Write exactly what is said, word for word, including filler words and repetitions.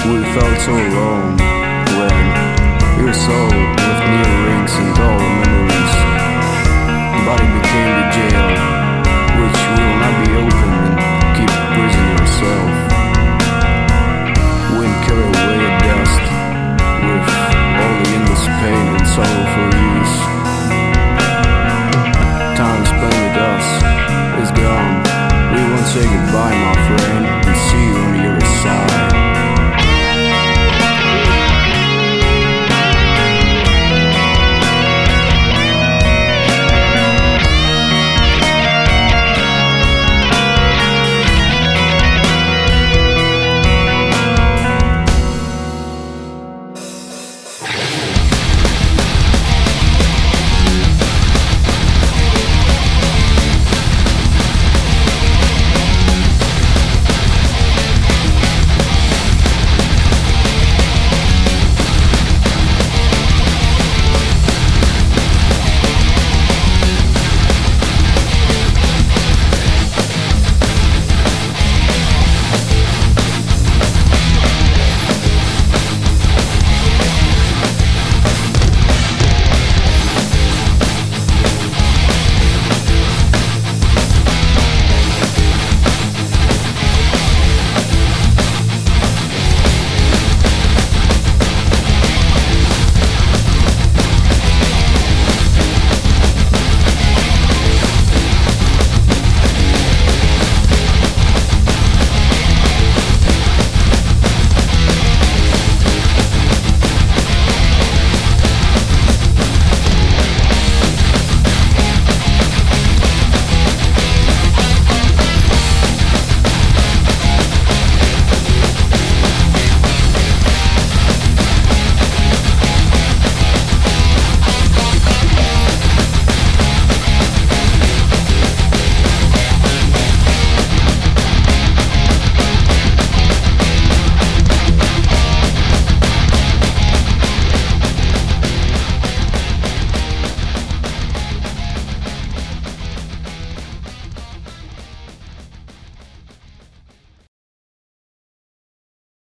We felt so alone when your soul left new rings and dull memories. But it became the jail, which will not be open and keep prison yourself. Wind carry away at dust with all the endless pain and sorrow for use. Time spent with us is gone. We won't say goodbye, my friend.